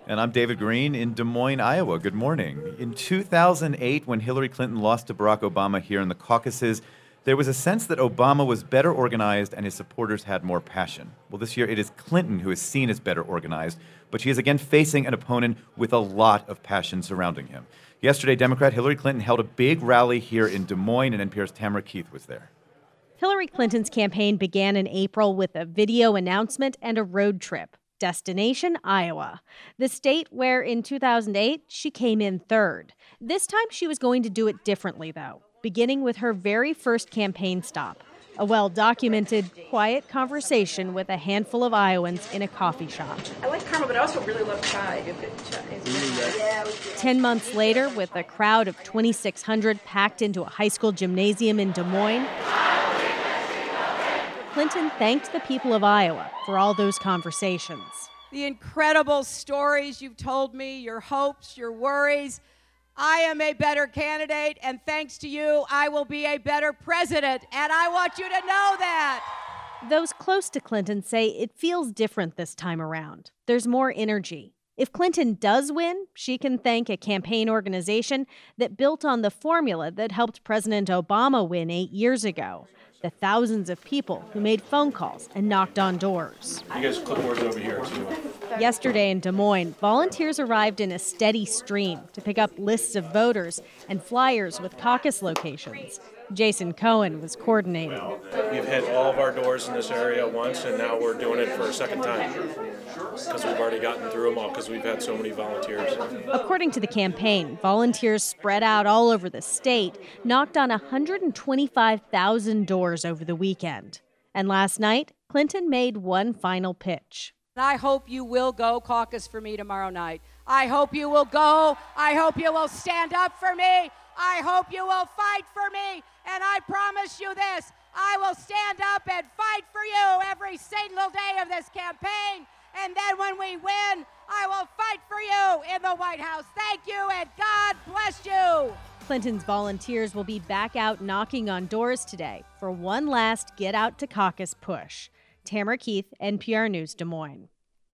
And I'm David Green in Des Moines, Iowa. Good morning. In 2008, when Hillary Clinton lost to Barack Obama here in the caucuses, there was a sense that Obama was better organized and his supporters had more passion. Well, this year it is Clinton who is seen as better organized, but she is again facing an opponent with a lot of passion surrounding him. Yesterday, Democrat Hillary Clinton held a big rally here in Des Moines, and NPR's Tamara Keith was there. Hillary Clinton's campaign began in April with a video announcement and a road trip. Destination, Iowa, the state where in 2008 she came in third. This time she was going to do it differently, though, beginning with her very first campaign stop, a well-documented, quiet conversation with a handful of Iowans in a coffee shop. I like caramel, but I also really love chai. 10 months later, with a crowd of 2,600 packed into a high school gymnasium in Des Moines, Clinton thanked the people of Iowa for all those conversations. The incredible stories you've told me, your hopes, your worries. I am a better candidate, and thanks to you, I will be a better president, and I want you to know that. Those close to Clinton say it feels different this time around. There's more energy. If Clinton does win, she can thank a campaign organization that built on the formula that helped President Obama win 8 years ago. The thousands of people who made phone calls and knocked on doors. You guys clipboards over here, too. Yesterday in Des Moines, volunteers arrived in a steady stream to pick up lists of voters and flyers with caucus locations. Jason Cohen was coordinating. We've hit all of our doors in this area once, and now we're doing it for a second time because we've already gotten through them all because we've had so many volunteers. According to the campaign, volunteers spread out all over the state knocked on 125,000 doors over the weekend. And last night, Clinton made one final pitch. I hope you will go caucus for me tomorrow night. I hope you will go. I hope you will stand up for me. I hope you will fight for me. And I promise you this, I will stand up and fight for you every single day of this campaign. And then when we win, I will fight for you in the White House. Thank you, and God bless you. Clinton's volunteers will be back out knocking on doors today for one last Get Out to Caucus push. Tamara Keith, NPR News, Des Moines.